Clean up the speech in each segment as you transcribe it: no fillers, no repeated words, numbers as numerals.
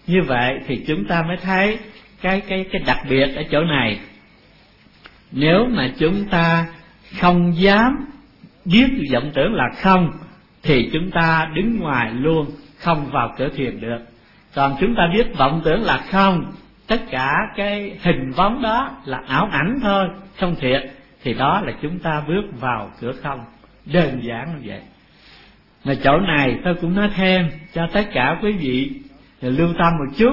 Như vậy thì chúng ta mới thấy cái đặc biệt ở chỗ này. Nếu mà chúng ta không dám biết vọng tưởng là không, thì chúng ta đứng ngoài luôn, không vào cửa thiền được. Còn chúng ta biết vọng tưởng là không, tất cả cái hình bóng đó là ảo ảnh thôi, không thiệt, thì đó là chúng ta bước vào cửa không. Đơn giản như vậy. Mà chỗ này tôi cũng nói thêm cho tất cả quý vị lưu tâm một chút.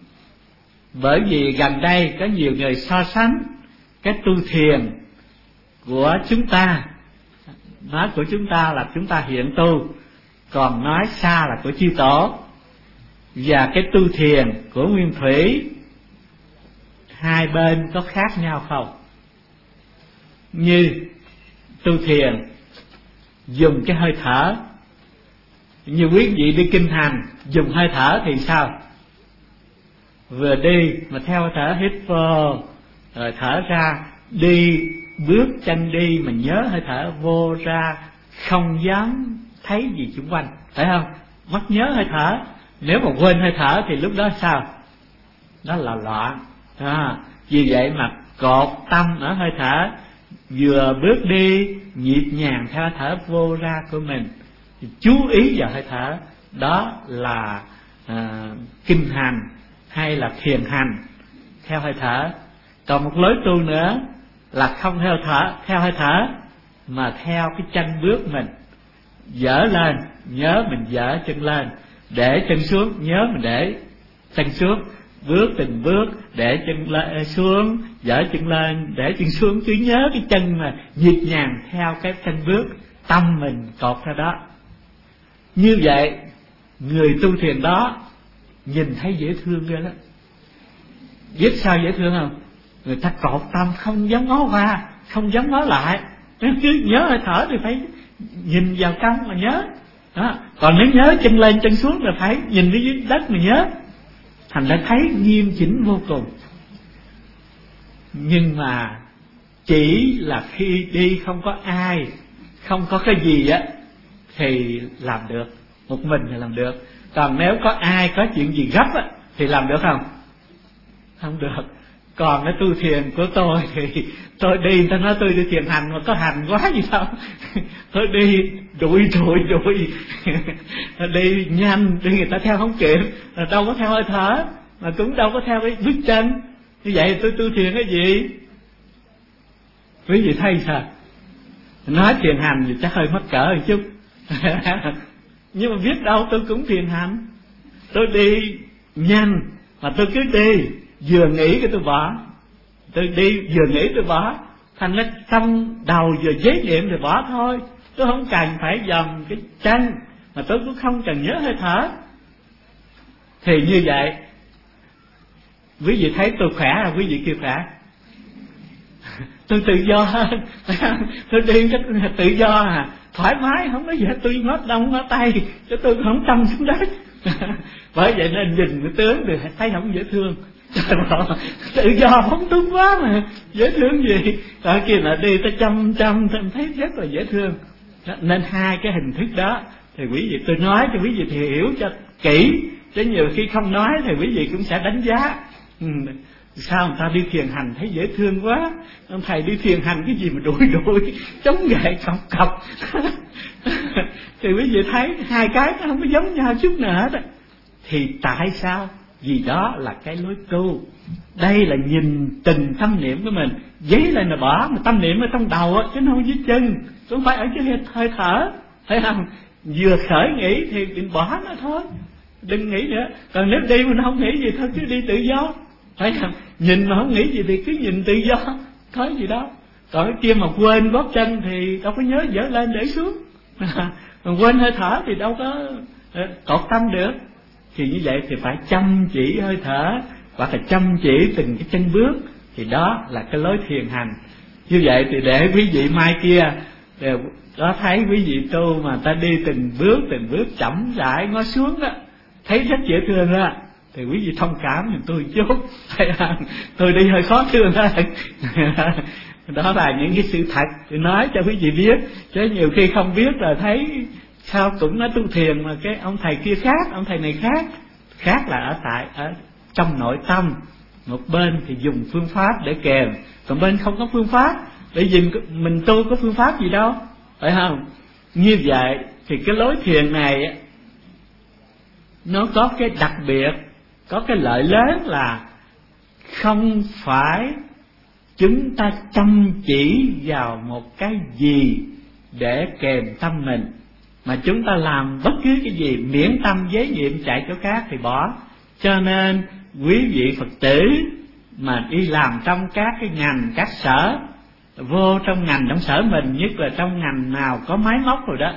Bởi vì gần đây có nhiều người so sánh cái tu thiền của chúng ta, nói của chúng ta là chúng ta hiện tu, còn nói xa là của chư tổ, và cái tu thiền của Nguyên Thủy, hai bên có khác nhau không? Như tu thiền dùng cái hơi thở, như quý vị đi kinh hành dùng hơi thở thì sao? Vừa đi mà theo hơi thở hít vô rồi thở ra, đi bước chân đi mà nhớ hơi thở vô ra, không dám thấy gì xung quanh, phải không? Mất nhớ hơi thở. Nếu mà quên hơi thở thì lúc đó sao? Đó là loạn. Vì vậy mà cột tâm ở hơi thở, vừa bước đi nhịp nhàng theo hơi thở vô ra của mình, chú ý vào hơi thở. Đó là kinh hành hay là thiền hành theo hơi thở. Còn một lối tu nữa là không theo hơi thở mà theo cái chân bước mình. Dở lên, nhớ mình dở chân lên, để chân xuống, nhớ mình để chân xuống, bước từng bước, để chân lên, xuống, dở chân lên, để chân xuống, cứ nhớ cái chân mà nhịp nhàng theo cái chân bước, tâm mình cột theo đó. Như vậy người tu thiền đó nhìn thấy dễ thương ghê lắm. Biết sao dễ thương không? Người ta cột tâm không dám ngó qua, không dám ngó lại, cứ nhớ hơi thở thì phải nhìn vào trong mà nhớ đó. Còn nếu nhớ chân lên chân xuống là phải nhìn đi dưới đất mà nhớ, thành ra thấy nghiêm chỉnh vô cùng. Nhưng mà chỉ là khi đi không có ai, không có cái gì á thì làm được, một mình thì làm được. Còn nếu có ai, có chuyện gì gấp á thì làm được không? Không được. Còn cái tu thiền của tôi thì tôi đi, người ta nói tôi đi thiền hành mà có hành quá gì đâu. Tôi đi đuổi đi nhanh, đi người ta theo không kịp, đâu có theo hơi thở, mà cũng đâu có theo cái bước chân. Như vậy tôi tu thiền cái gì? Quý vị thấy sao? Nói thiền hành thì chắc hơi mắc cỡ một chút. Nhưng mà biết đâu tôi cũng thiền hành. Tôi đi nhanh mà tôi cứ đi, vừa nghĩ cái tôi bỏ, tôi đi vừa nghĩ tôi bỏ, thành ra trong đầu vừa chế niệm thì bỏ thôi. Tôi không cần phải dòm cái chân, mà tôi cũng không cần nhớ hơi thở. Thì như vậy quý vị thấy tôi khỏe là quý vị kia khỏe. Tôi tự do hơn, tôi đi cách tự do thoải mái, không có gì hết. Tôi ngó đông ngó tay cho tôi không tâm xuống đất. Bởi vậy nên nhìn cái tướng thì thấy không dễ thương. Tự do phóng túng quá mà dễ thương gì. Còn kia là đi ta chăm thấy rất là dễ thương. Nên hai cái hình thức đó thì quý vị, tôi nói cho quý vị thì hiểu cho kỹ, chứ nhiều khi không nói thì quý vị cũng sẽ đánh giá. Sao người ta đi thiền hành thấy dễ thương quá, ông thầy đi thiền hành cái gì mà đuổi chống gậy cọc thì quý vị thấy hai cái nó không có giống nhau chút nào hết. Thì tại sao? Vì đó là cái lối tu. Đây là nhìn từng tâm niệm của mình, giấy lên là bỏ, mà tâm niệm ở trong đầu chứ nó không dưới chân, không phải ở cái hơi thở, thấy không? Vừa khởi nghĩ thì đừng bỏ nó thôi, đừng nghĩ nữa. Còn nếu đi mà nó không nghĩ gì thôi cứ đi tự do, phải không? Nhìn mà không nghĩ gì thì cứ nhìn tự do, có gì đó. Còn cái kia mà quên gót chân thì đâu có nhớ dở lên để xuống. Còn quên hơi thở thì đâu có cột tâm được. Thì như vậy thì phải chăm chỉ hơi thở, hoặc là chăm chỉ từng cái chân bước, thì đó là cái lối thiền hành. Như vậy thì để quý vị mai kia đó thấy quý vị tu mà ta đi từng bước chậm rãi ngó xuống đó, thấy rất dễ thương đó, thì quý vị thông cảm giùm tôi chút. Tôi đi hơi khó thương đó. Đó là những cái sự thật tôi nói cho quý vị biết, chứ nhiều khi không biết là thấy sao cũng nói tu thiền mà cái ông thầy kia khác, ông thầy này khác, khác là ở trong nội tâm. Một bên thì dùng phương pháp để kèm, còn bên không có phương pháp. Bởi vì mình tu có phương pháp gì đâu, phải không? Như vậy thì cái lối thiền này nó có cái đặc biệt, có cái lợi lớn là không phải chúng ta chăm chỉ vào một cái gì để kèm tâm mình, mà chúng ta làm bất cứ cái gì miễn tâm giới niệm chạy chỗ khác thì bỏ. Cho nên quý vị Phật tử mà đi làm trong các cái ngành, các sở, vô trong ngành, trong sở mình, nhất là trong ngành nào có máy móc rồi đó,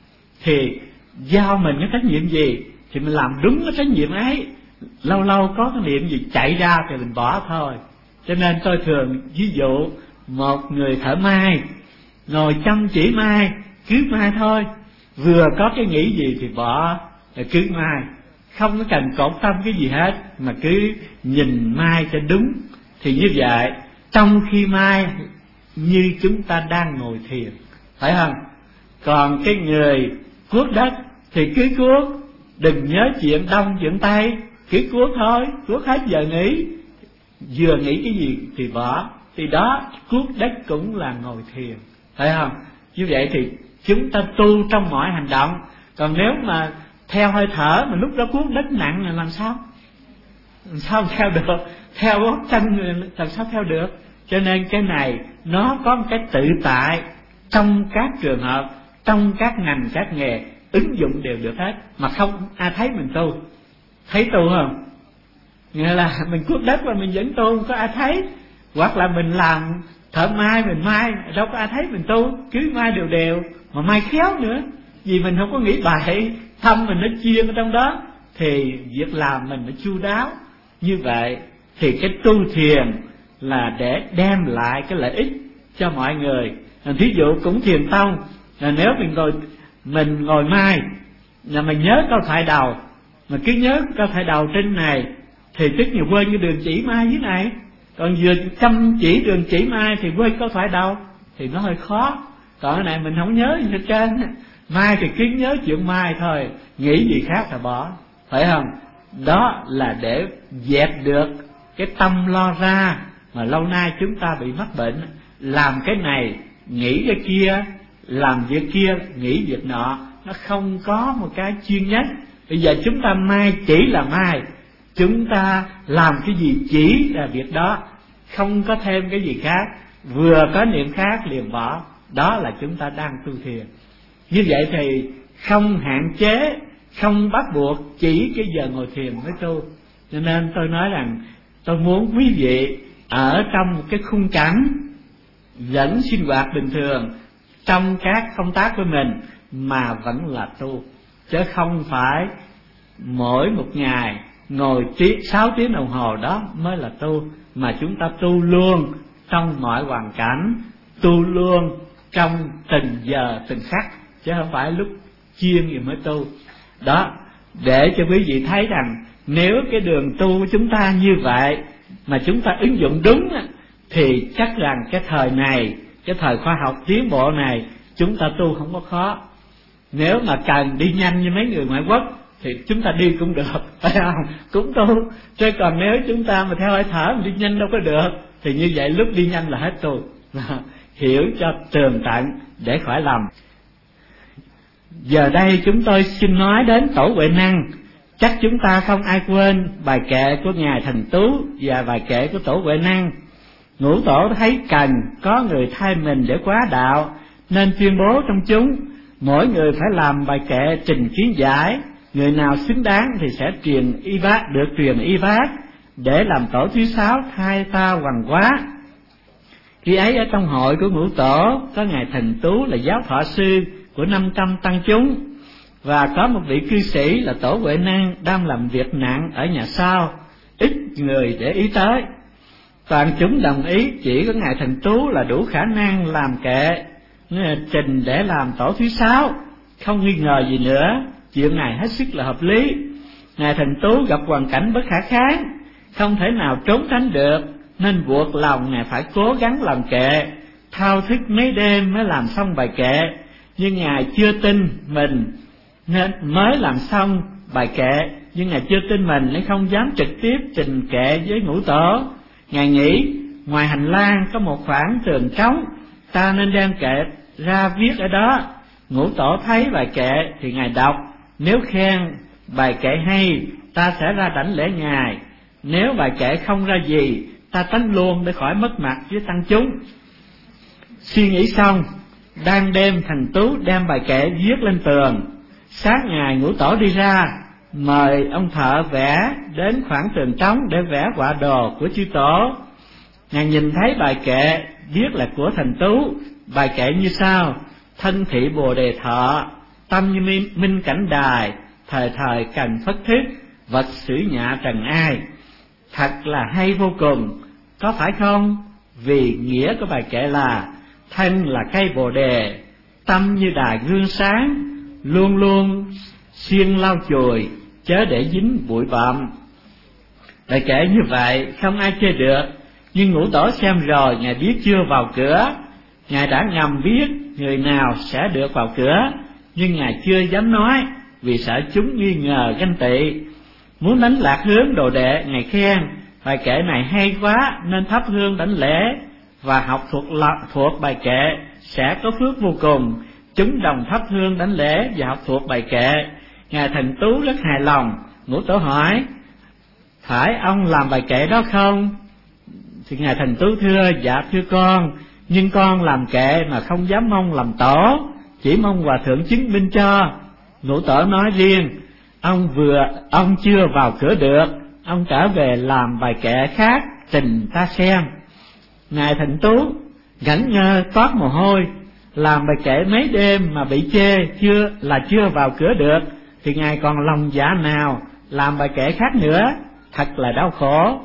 thì giao mình cái trách nhiệm gì thì mình làm đúng cái trách nhiệm ấy. Lâu lâu có cái niệm gì chạy ra thì mình bỏ thôi. Cho nên tôi thường ví dụ một người thợ may ngồi chăm chỉ may, cứ may thôi, vừa có cái nghĩ gì thì bỏ, rồi cứ may, không có cần cột tâm cái gì hết, mà cứ nhìn mai cho đúng. Thì như vậy trong khi mai như chúng ta đang ngồi thiền, phải không? Còn cái người cuốc đất thì cứ cuốc, đừng nhớ chuyện đông chuyện tây, cứ cuốc thôi, cuốc hết giờ nghỉ, vừa nghĩ cái gì thì bỏ. Thì đó, cuốc đất cũng là ngồi thiền, phải không? Như vậy thì chúng ta tu trong mọi hành động. Còn nếu mà theo hơi thở mà lúc đó cuốc đất nặng là làm sao? Làm sao theo được? Theo gót chân làm sao theo được? Cho nên cái này nó có một cái tự tại trong các trường hợp, trong các ngành, các nghề, ứng dụng đều được hết, mà không ai thấy mình tu. Thấy tu không? Nghĩa là mình cuốc đất mà mình vẫn tu, không có ai thấy. Hoặc là mình làm thợ may, mình may, đâu có ai thấy mình tu, cứ may đều đều, mà may khéo nữa, vì mình không có nghĩ bậy, tâm mình nó chuyên ở trong đó, thì việc làm mình nó chu đáo. Như vậy thì cái tu thiền là để đem lại cái lợi ích cho mọi người. Thí dụ cũng thiền tông, là nếu mình ngồi mai là mình nhớ câu thoại đầu, mà cứ nhớ câu thoại đầu trên này thì tức nhiều quên cái đường chỉ mai dưới này. Còn vừa chăm chỉ đường chỉ mai thì quên câu thoại đầu thì nó hơi khó. Còn cái này mình không nhớ gì hết trơn, mai thì cứ nhớ chuyện mai thôi, nghĩ gì khác là bỏ, phải không? Đó là để dẹp được cái tâm lo ra mà lâu nay chúng ta bị mắc bệnh. Làm cái này nghĩ cái kia, làm việc kia nghĩ việc nọ, nó không có một cái chuyên nhất. Bây giờ chúng ta mai chỉ là mai, chúng ta làm cái gì chỉ là việc đó, không có thêm cái gì khác, vừa có niệm khác liền bỏ. Đó là chúng ta đang tu thiền. Như vậy thì không hạn chế, không bắt buộc chỉ cái giờ ngồi thiền mới tu. Cho nên tôi nói rằng tôi muốn quý vị ở trong một cái khung cảnh vẫn sinh hoạt bình thường trong các công tác của mình mà vẫn là tu, chứ không phải mỗi một ngày ngồi 6 tiếng đồng hồ đó mới là tu, mà chúng ta tu luôn trong mọi hoàn cảnh, tu luôn trong từng giờ từng khắc, chứ không phải lúc chiên thì mới tu. Đó, để cho quý vị thấy rằng nếu cái đường tu của chúng ta như vậy mà chúng ta ứng dụng đúng thì chắc rằng cái thời này, cái thời khoa học tiến bộ này, chúng ta tu không có khó. Nếu mà cần đi nhanh như mấy người ngoại quốc thì chúng ta đi cũng được, phải không? Cũng tu. Chứ còn nếu chúng ta mà theo hơi thở mà đi nhanh đâu có được, thì như vậy lúc đi nhanh là hết tu. Hiểu cho tường tận để khỏi lầm. Giờ đây chúng tôi xin nói đến Tổ Huệ Năng. Chắc chúng ta không ai quên bài kệ của Ngài Thành Tú và bài kệ của Tổ Huệ Năng. Ngũ Tổ thấy cần có người thay mình để quá đạo, nên tuyên bố trong chúng, mỗi người phải làm bài kệ trình kiến giải. Người nào xứng đáng thì sẽ được truyền y bác, để làm tổ thứ 6 thay ta hoàng hóa. Khi ấy ở trong hội của Ngũ Tổ có Ngài Thành Tú là giáo thọ sư của 500 tăng chúng, và có một vị cư sĩ là Tổ Huệ Năng đang làm việc nặng ở nhà sau, ít người để ý tới. Toàn chúng đồng ý chỉ có Ngài Thành Tú là đủ khả năng làm kệ trình để làm tổ thứ 6, không nghi ngờ gì nữa. Chuyện này hết sức là hợp lý. Ngài Thành Tú gặp hoàn cảnh bất khả kháng, không thể nào trốn tránh được, nên buộc lòng Ngài phải cố gắng làm kệ, thao thức mấy đêm mới làm xong bài kệ. Nhưng Ngài chưa tin mình nên mới làm xong bài kệ, nhưng Ngài chưa tin mình nên không dám trực tiếp trình kệ với Ngũ Tổ. Ngài nghĩ ngoài hành lang có một khoảng tường trống, ta nên đem kệ ra viết ở đó. Ngũ Tổ thấy bài kệ thì Ngài đọc, nếu khen bài kệ hay, ta sẽ ra đảnh lễ Ngài, nếu bài kệ không ra gì, ta tránh luôn để khỏi mất mặt với tăng chúng. Suy nghĩ xong, đang đêm Thành Tú đem bài kệ viết lên tường. Sáng ngày Ngũ Tổ đi ra, mời ông thợ vẽ đến khoảng tường trống để vẽ họa đồ của chư Tổ. Ngài nhìn thấy bài kệ viết là của Thành Tú. Bài kệ như sau: thân thị Bồ Đề Thọ, tâm như minh cảnh đài, thời thời cần phất thức, vật xử nhạ trần ai. Thật là hay vô cùng, có phải không? Vì nghĩa của bài kệ là thân là cây Bồ Đề, tâm như đài gương sáng, luôn luôn xuyên lau chùi, chớ để dính bụi bặm. Bài kệ như vậy không ai chê được, nhưng Ngũ Tổ xem rồi, Ngài biết chưa vào cửa. Ngài đã ngầm biết người nào sẽ được vào cửa, nhưng Ngài chưa dám nói vì sợ chúng nghi ngờ ganh tị. Muốn đánh lạc hướng đồ đệ, Ngài khen bài kệ này hay quá nên thắp hương đảnh lễ, và học thuộc bài kệ sẽ có phước vô cùng. Chúng đồng thắp hương đảnh lễ và học thuộc bài kệ. Ngài Thành Tú rất hài lòng. Ngũ Tổ hỏi: phải ông làm bài kệ đó không? Thì Ngài Thành Tú thưa: dạ thưa con, nhưng con làm kệ mà không dám mong làm tổ, chỉ mong Hòa Thượng chứng minh cho. Ngũ Tổ nói riêng: ông chưa vào cửa được, ông trở về làm bài kệ khác trình ta xem. Ngài Thành Tú ngẩn ngơ toát mồ hôi, làm bài kệ mấy đêm mà bị chê chưa vào cửa được, thì Ngài còn lòng dạ nào làm bài kệ khác nữa. Thật là đau khổ.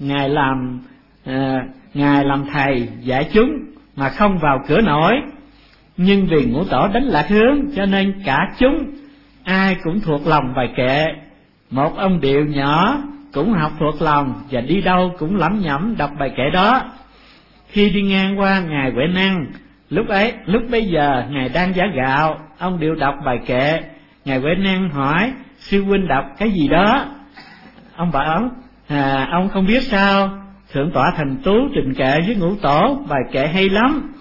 Ngài làm thầy dạy chúng mà không vào cửa nổi. Nhưng vì Ngũ Tổ đánh lạc hướng, cho nên cả chúng ai cũng thuộc lòng bài kệ. Một ông điệu nhỏ cũng học thuộc lòng, và đi đâu cũng lẩm nhẩm đọc bài kệ đó. Khi đi ngang qua Ngài Huệ Năng, lúc bấy giờ Ngài đang giã gạo, ông điệu đọc bài kệ. Ngài Huệ Năng hỏi: sư huynh đọc cái gì đó? Ông bảo: ông không biết sao? Thượng tọa Thành Tú trình kệ với Ngũ Tổ, bài kệ hay lắm,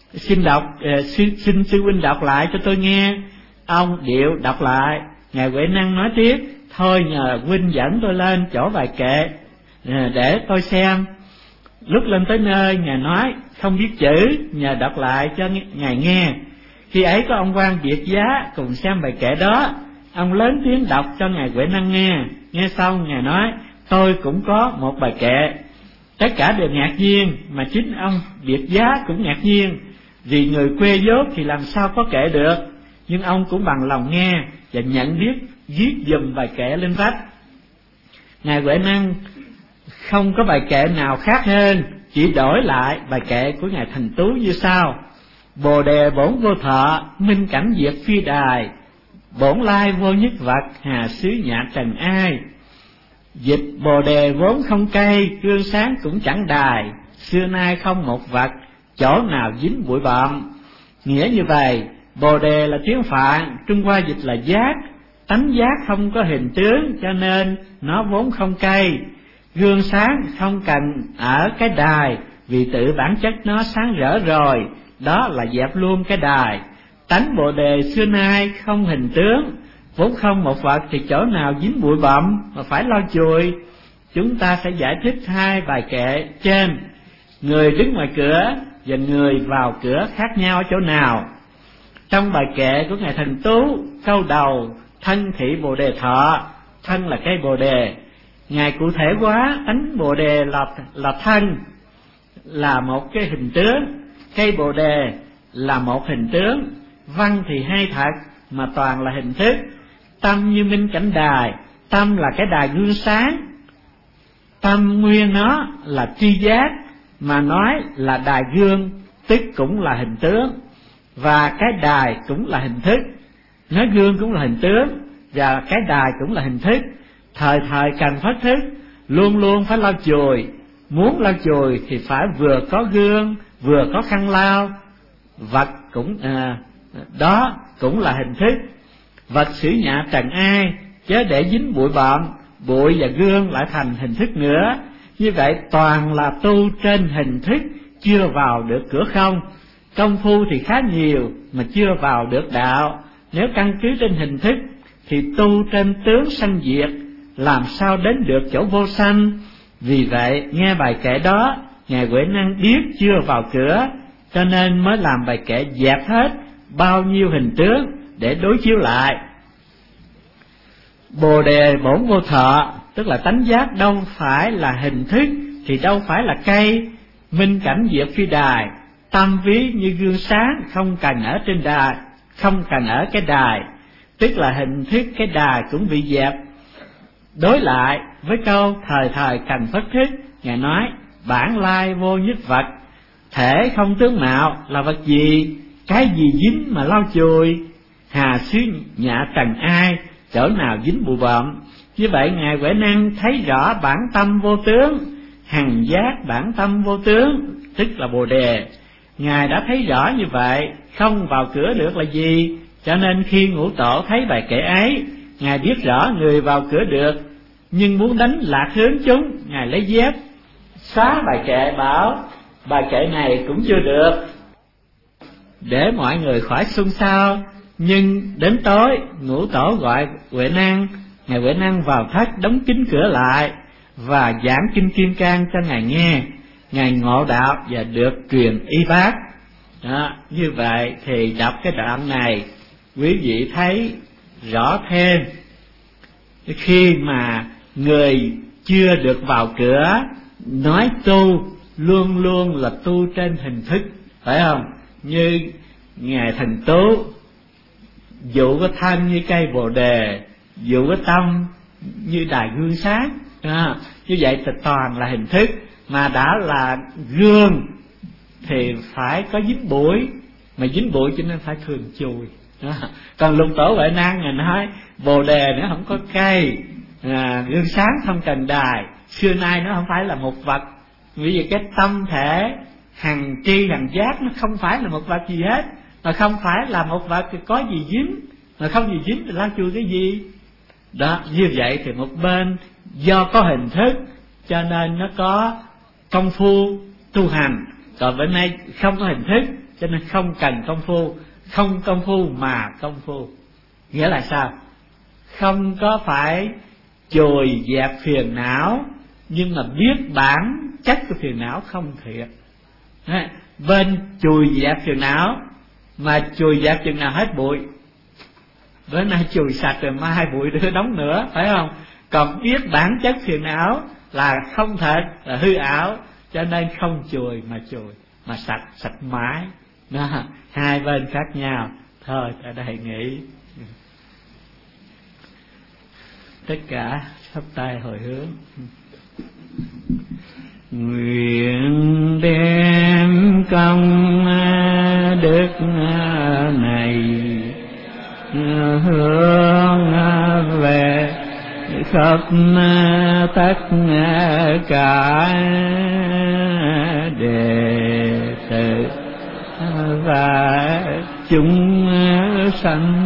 xin sư huynh đọc lại cho tôi nghe. Ông điệu đọc lại. Ngài Huệ Năng nói tiếp: thôi nhờ huynh dẫn tôi lên chỗ bài kệ để tôi xem. Lúc lên tới nơi, Ngài nói không biết chữ, nhờ đọc lại cho Ngài nghe. Khi ấy có ông quan Biệt Giá cùng xem bài kệ đó. Ông lớn tiếng đọc cho Ngài Huệ Năng nghe. Nghe xong Ngài nói: tôi cũng có một bài kệ. Tất cả đều ngạc nhiên, mà chính ông Biệt Giá cũng ngạc nhiên, vì người quê dốt thì làm sao có kệ được. Nhưng ông cũng bằng lòng nghe và nhận biết viết dùm bài kệ lên vách. Ngài Huệ Năng không có bài kệ nào khác hơn, chỉ đổi lại bài kệ của Ngài Thành Tú như sau: Bồ Đề bổn vô thọ, minh cảnh diệt phi đài, bổn lai vô nhất vật, hà xứ nhạ trần ai. Dịch: Bồ Đề vốn không cây, gương sáng cũng chẳng đài, xưa nay không một vật, chỗ nào dính bụi bặm. Nghĩa như vậy, Bồ Đề là tiếng Phạn, Trung Hoa dịch là giác. Tánh giác không có hình tướng, cho nên nó vốn không cây. Gương sáng không cần ở cái đài, vì tự bản chất nó sáng rỡ rồi, đó là dẹp luôn cái đài. Tánh Bồ Đề xưa nay không hình tướng, vốn không một vật, thì chỗ nào dính bụi bặm mà phải lau chùi. Chúng ta sẽ giải thích hai bài kệ trên. Người đứng ngoài cửa và người vào cửa khác nhau ở chỗ nào? Trong bài kệ của Ngài Thành Tú, câu đầu: thân thị Bồ Đề Thọ, thân là cây Bồ Đề. Ngài cụ thể hóa tánh Bồ Đề là thân, là một cái hình tướng, cây Bồ Đề là một hình tướng. Văn thì hay thật, mà toàn là hình thức. Tâm như minh cảnh đài, tâm là cái đài gương sáng. Tâm nguyên nó là tri giác, mà nói là đài gương, tức cũng là hình tướng, và cái đài cũng là hình thức. Nói gương cũng là hình tướng, và cái đài cũng là hình thức. Thời thời cần phát thức, luôn luôn phải lau chùi. Muốn lau chùi thì phải vừa có gương, vừa có khăn lau. Vật cũng đó cũng là hình thức. Vật xử nhạ trần ai, chớ để dính bụi bặm, bụi và gương lại thành hình thức nữa. Như vậy toàn là tu trên hình thức, chưa vào được cửa không. Công phu thì khá nhiều mà chưa vào được đạo. Nếu căn cứ trên hình thức thì tu trên tướng sanh diệt, làm sao đến được chỗ vô sanh. Vì vậy nghe bài kệ đó, Ngài Huệ Năng biết chưa vào cửa, cho nên mới làm bài kệ dẹp hết bao nhiêu hình tướng để đối chiếu lại. Bồ đề bổn vô thọ, tức là tánh giác đâu phải là hình thức, thì đâu phải là cây. Minh cảnh diệt phi đài, tâm ví như gương sáng, không cần ở trên đài, không cần ở cái đài, tức là hình thức cái đài cũng bị dẹp. Đối lại với câu thời thời cần phất thức, Ngài nói bản lai vô nhất vật, thể không tướng mạo là vật gì, cái gì dính mà lau chùi, hà xứ nhạ trần ai, chỗ nào dính bụi bặm. Như vậy Ngài Huệ Năng thấy rõ bản tâm vô tướng, hằng giác bản tâm vô tướng, tức là Bồ đề. Ngài đã thấy rõ như vậy, không vào cửa được là gì, cho nên khi Ngũ Tổ thấy bài kệ ấy, Ngài biết rõ người vào cửa được, nhưng muốn đánh lạc hướng chúng, Ngài lấy dép xóa bài kệ, bảo bài kệ này cũng chưa được, để mọi người khỏi xôn xao. Nhưng đến tối, Ngũ Tổ gọi Huệ Năng, Ngài Huệ Năng vào thất đóng kín cửa lại và giảng kinh Kim Cang cho Ngài nghe. Ngài ngộ đạo và được truyền y bác. Đó, như vậy thì đọc cái đoạn này, quý vị thấy rõ thêm. Khi mà người chưa được vào cửa, nói tu luôn luôn là tu trên hình thức, phải không? Như Ngài Thần Tú dụ cái thân như cây bồ đề, dụ cái tâm như đài gương sáng. Như vậy thì toàn là hình thức, mà đã là gương thì phải có dính bụi, mà dính bụi cho nên phải thường chùi. Còn Lục Tổ Huệ Năng Ngài nói bồ đề nó không có cây, gương sáng không cần đài, xưa nay nó không phải là một vật. Vì vậy cái tâm thể hằng tri hằng giác nó không phải là một vật gì hết, mà không phải là một vật thì có gì dính, mà không gì dính thì lau chùi cái gì. Đó, như vậy thì một bên do có hình thức cho nên nó có công phu tu hành, còn bên này không có hình thức cho nên không cần công phu. Không công phu mà công phu nghĩa là sao? Không có phải chùi dẹp phiền não, nhưng mà biết bản chất của phiền não không thiệt. Bên chùi dẹp phiền não, mà chùi dẹp chừng nào hết bụi, bữa nay chùi sạch rồi mai bụi đưa đóng nữa, phải không? Còn biết bản chất phiền não là không thật, là hư ảo, cho nên không chùi mà chùi, mà sạch mãi. Đó, hai bên khác nhau. Thôi ở đây nghỉ. Tất cả chắp tay hồi hướng. Nguyện đem công đức này hướng về khắp tất cả đệ tử và chúng sanh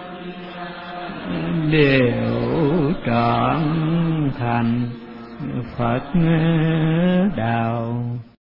đều trọn thành Phật đạo.